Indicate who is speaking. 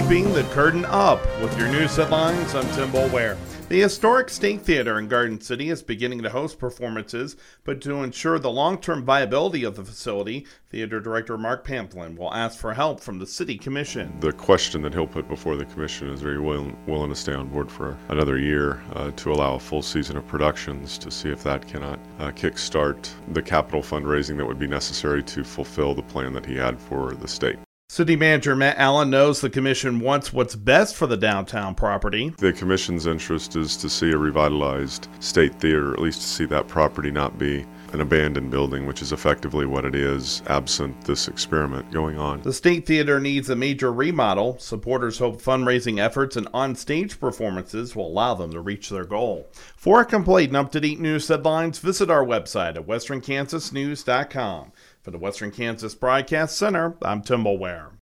Speaker 1: Keeping the curtain up with your news headlines. I'm Tim Boulware. The historic State Theater in Garden City is beginning to host performances, but to ensure the long-term viability of the facility, Theater Director Mark Pamplin will ask for help from the City Commission.
Speaker 2: The question that he'll put before the Commission is very willing to stay on board for another year to allow a full season of productions to see if that cannot kickstart the capital fundraising that would be necessary to fulfill the plan that he had for the state.
Speaker 1: City Manager Matt Allen knows the Commission wants what's best for the downtown property.
Speaker 2: The Commission's interest is to see a revitalized State Theater, at least to see that property not be an abandoned building, which is effectively what it is, absent this experiment going on.
Speaker 1: The State Theater needs a major remodel. Supporters hope fundraising efforts and on-stage performances will allow them to reach their goal. For a complete and up-to-date news headlines, visit our website at westernkansasnews.com. For the Western Kansas Broadcast Center, I'm Tim Boulware.